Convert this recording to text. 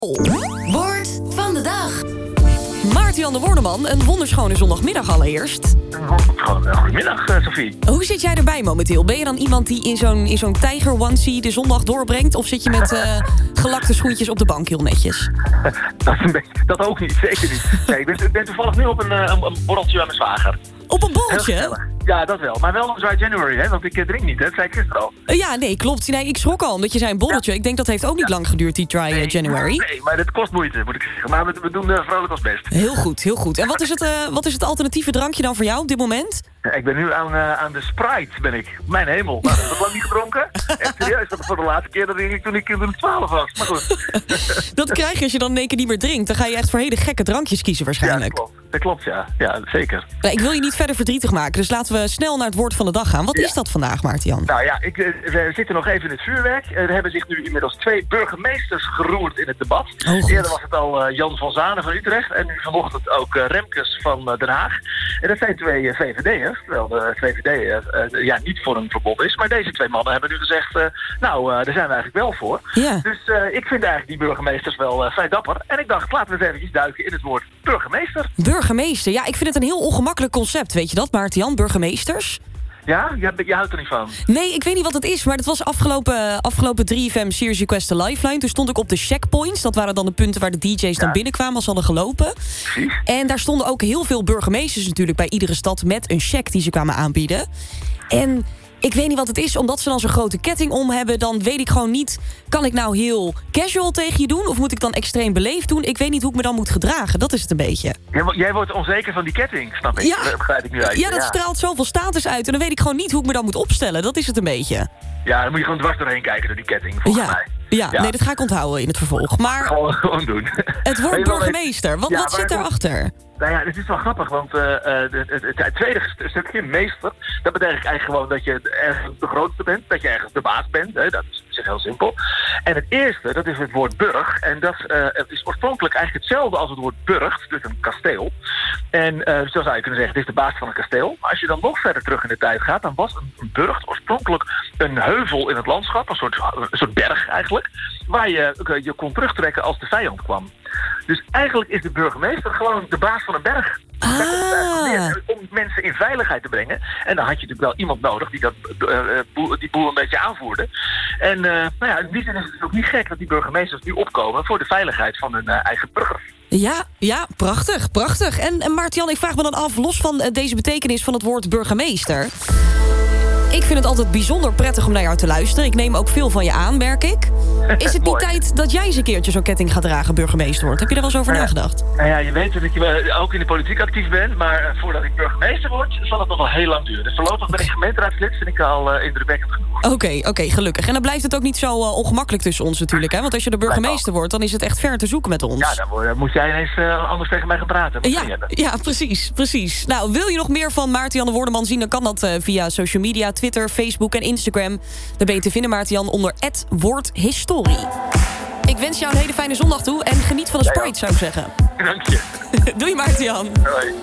Woord van de dag. Maarten-Jan de Wordeman, een wonderschone zondagmiddag allereerst. Goedemiddag, Sophie. Hoe zit jij erbij momenteel? Ben je dan iemand die in zo'n tijger-onesie de zondag doorbrengt? Of zit je met gelakte schoentjes op de bank heel netjes? Dat ook niet, zeker niet. Nee, ik ben toevallig nu op een borreltje bij mijn zwager. Op een borreltje? Ja, dat wel. Maar wel een dry January, hè? Want ik drink niet, hè? Dat zei ik gisteren al. Ja, nee, klopt. Nee, ik schrok al, omdat je zei een borreltje. Ik denk dat heeft ook niet lang geduurd, die dry January. Nee, maar dat kost moeite, moet ik zeggen. Maar we doen vrolijk als best. Heel goed, heel goed. En wat is het alternatieve drankje dan voor jou op dit moment? Ja, ik ben nu aan de Sprite, ben ik. Mijn hemel. Nou, dat heb ik lang niet gedronken. Echt serieus, dat was voor de laatste keer dat ik toen ik 12 was. Maar goed. Dat krijg je als je dan in één keer niet meer drinkt. Dan ga je echt voor hele gekke drankjes kiezen waarschijnlijk. Ja, dat klopt, ja. Ja, zeker. Nou, ik wil je niet verder verdrietig maken, dus laten we snel naar het woord van de dag gaan. Wat is dat vandaag, Maarten-Jan? Nou ja, we zitten nog even in het vuurwerk. Er hebben zich nu inmiddels 2 burgemeesters geroerd in het debat. Eerder was het al Jan van Zanen van Utrecht en nu vanochtend ook Remkes van Den Haag. En dat zijn 2 VVD'ers, terwijl de VVD niet voor een verbod is. Maar deze 2 mannen hebben nu gezegd, daar zijn we eigenlijk wel voor. Ja. Dus ik vind eigenlijk die burgemeesters wel vrij dapper. En ik dacht, laten we eens eventjes duiken in het woord burgemeester. Burgemeester, ja, ik vind het een heel ongemakkelijk concept, weet je dat, Maarten-Jan? Burgemeesters? Ja? Je houdt er niet van? Nee, ik weet niet wat het is, maar het was afgelopen 3FM Serious Request the Lifeline. Toen stond ik op de checkpoints. Dat waren dan de punten waar de DJ's dan binnenkwamen als ze hadden gelopen. Precies. En daar stonden ook heel veel burgemeesters natuurlijk bij iedere stad met een check die ze kwamen aanbieden. En ik weet niet wat het is, omdat ze dan zo'n grote ketting om hebben, dan weet ik gewoon niet, kan ik nou heel casual tegen je doen? Of moet ik dan extreem beleefd doen? Ik weet niet hoe ik me dan moet gedragen. Dat is het een beetje. Jij wordt onzeker van die ketting, snap ik. Ja, dat begrijp ik nu uit. Ja, dat straalt zoveel status uit. En dan weet ik gewoon niet hoe ik me dan moet opstellen. Dat is het een beetje. Ja, dan moet je gewoon dwars doorheen kijken door die ketting, volgens mij. Ja, nee, dat ga ik onthouden in het vervolg. Maar gewoon doen. Het woord burgemeester, wat zit daarachter? Nou ja, het is wel grappig, want het tweede stukje, meester, dat betekent eigenlijk gewoon dat je ergens de grootste bent, dat je ergens de baas bent. Hè, dat is heel simpel. En het eerste, dat is het woord burg. En dat is oorspronkelijk eigenlijk hetzelfde als het woord burcht, dus een kasteel. En zo zou je kunnen zeggen, het is de baas van een kasteel. Maar als je dan nog verder terug in de tijd gaat, dan was een burcht oorspronkelijk een heuvel in het landschap, een soort berg eigenlijk, waar je kon terugtrekken als de vijand kwam. Dus eigenlijk is de burgemeester gewoon de baas van een berg. Daar komt het eigenlijk neer, om mensen in veiligheid te brengen. En dan had je natuurlijk wel iemand nodig die die boel een beetje aanvoerde. En in die zin is het ook niet gek dat die burgemeesters nu opkomen voor de veiligheid van hun eigen burgers. Ja, prachtig. En Maarten-Jan, ik vraag me dan af, los van deze betekenis van het woord burgemeester, ik vind het altijd bijzonder prettig om naar jou te luisteren. Ik neem ook veel van je aan, merk ik. Is het niet tijd dat jij eens een keertje zo'n ketting gaat dragen, burgemeester wordt? Heb je daar wel eens over nagedacht? Nou ja, je weet dat ik ook in de politiek actief ben, maar voordat ik burgemeester word, zal het nog wel heel lang duren. Dus voorlopig ben ik gemeenteraadslid, vind ik al indrukwekkend genoeg. Oké, gelukkig. En dan blijft het ook niet zo ongemakkelijk tussen ons natuurlijk, hè? Want als je de burgemeester wordt, dan is het echt ver te zoeken met ons. Ja, dan moet jij ineens anders tegen mij gaan praten. Ja, precies. Nou, wil je nog meer van Maarten-Jan de Wordeman zien, dan kan dat via social media, Twitter, Facebook en Instagram. Daar ben je te vinden, Maarten-Jan, onder @woordhistorie. Ik wens jou een hele fijne zondag toe en geniet van de Sprite, zou ik zeggen. Dank je. Doei, Maarten-Jan. Hoi.